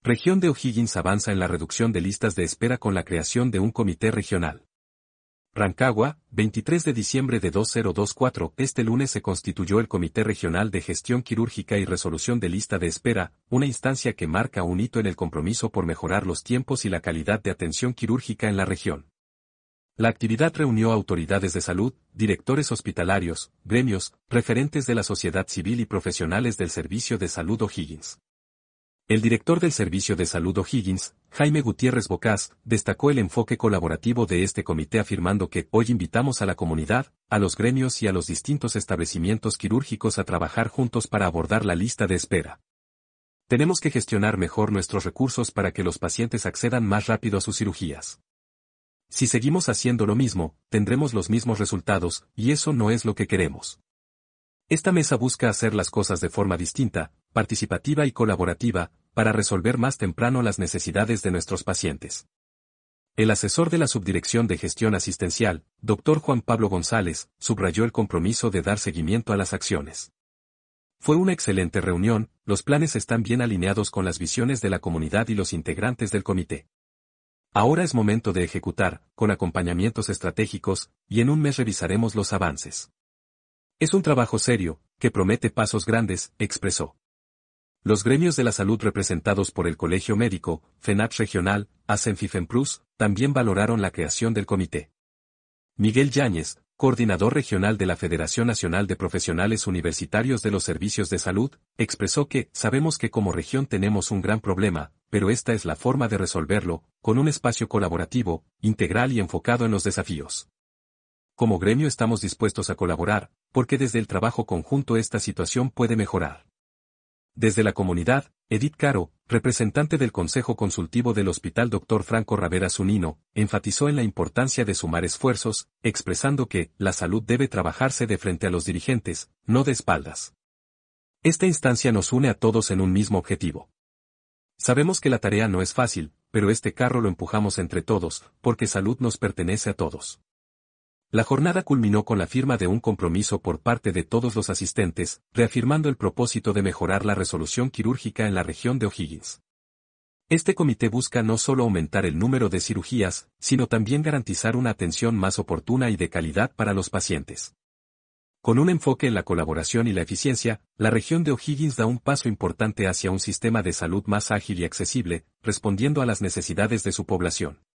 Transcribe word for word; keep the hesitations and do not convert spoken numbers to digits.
Región de O'Higgins avanza en la reducción de listas de espera con la creación de un comité regional. Rancagua, veintitrés de diciembre de dos mil veinticuatro. Este lunes se constituyó el Comité Regional de Gestión Quirúrgica y Resolución de Lista de Espera, una instancia que marca un hito en el compromiso por mejorar los tiempos y la calidad de atención quirúrgica en la región. La actividad reunió autoridades de salud, directores hospitalarios, gremios, referentes de la sociedad civil y profesionales del Servicio de Salud O'Higgins. El director del Servicio de Salud O'Higgins, Jaime Gutiérrez Bocás, destacó el enfoque colaborativo de este comité afirmando que hoy invitamos a la comunidad, a los gremios y a los distintos establecimientos quirúrgicos a trabajar juntos para abordar la lista de espera. Tenemos que gestionar mejor nuestros recursos para que los pacientes accedan más rápido a sus cirugías. Si seguimos haciendo lo mismo, tendremos los mismos resultados, y eso no es lo que queremos. Esta mesa busca hacer las cosas de forma distinta, participativa y colaborativa, para resolver más temprano las necesidades de nuestros pacientes. El asesor de la Subdirección de Gestión Asistencial, doctor Juan Pablo González, subrayó el compromiso de dar seguimiento a las acciones. Fue una excelente reunión, los planes están bien alineados con las visiones de la comunidad y los integrantes del comité. Ahora es momento de ejecutar, con acompañamientos estratégicos, y en un mes revisaremos los avances. Es un trabajo serio, que promete pasos grandes, expresó. Los gremios de la salud representados por el Colegio Médico, FENAT Regional, ASENF y FEMPRUS, también valoraron la creación del comité. Miguel Yáñez, coordinador regional de la Federación Nacional de Profesionales Universitarios de los Servicios de Salud, expresó que, sabemos que como región tenemos un gran problema, pero esta es la forma de resolverlo, con un espacio colaborativo, integral y enfocado en los desafíos. Como gremio estamos dispuestos a colaborar, porque desde el trabajo conjunto esta situación puede mejorar. Desde la comunidad, Edith Caro, representante del Consejo Consultivo del Hospital doctor Franco Ravera Zunino, enfatizó en la importancia de sumar esfuerzos, expresando que la salud debe trabajarse de frente a los dirigentes, no de espaldas. Esta instancia nos une a todos en un mismo objetivo. Sabemos que la tarea no es fácil, pero este carro lo empujamos entre todos, porque salud nos pertenece a todos. La jornada culminó con la firma de un compromiso por parte de todos los asistentes, reafirmando el propósito de mejorar la resolución quirúrgica en la región de O'Higgins. Este comité busca no solo aumentar el número de cirugías, sino también garantizar una atención más oportuna y de calidad para los pacientes. Con un enfoque en la colaboración y la eficiencia, la región de O'Higgins da un paso importante hacia un sistema de salud más ágil y accesible, respondiendo a las necesidades de su población.